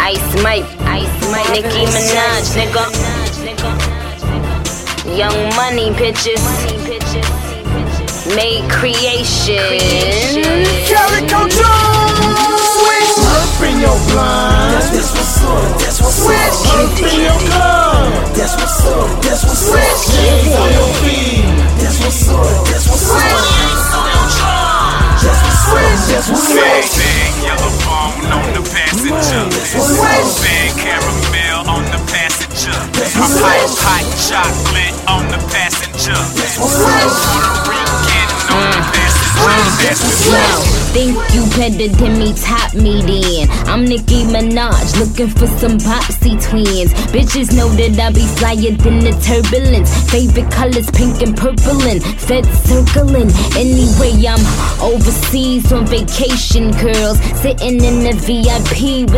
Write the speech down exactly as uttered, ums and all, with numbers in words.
Ice Mike, Ice Mike, Nicki Minaj, nigga. Young Money pictures, made creation. Calico Jones, switch up in your blind. That's what's up. That's what's up. Switch up in your club. That's what's up. That's what's up. Switch hands on your feet. That's what's up. That's what's up. That's what's up. That's what's up. Big yellow phone on the passenger. Big caramel on the passenger. Hot, hot chocolate on the passenger. Puerto Rican on the passenger. Think you better than me, top me then. I'm Nicki Minaj, looking for some Popsy twins. Bitches know that I be flyer than the turbulence. Favorite colors, pink and purple and fed circling. Anyway, I'm overseas on vacation, girls. Sitting in the V I P with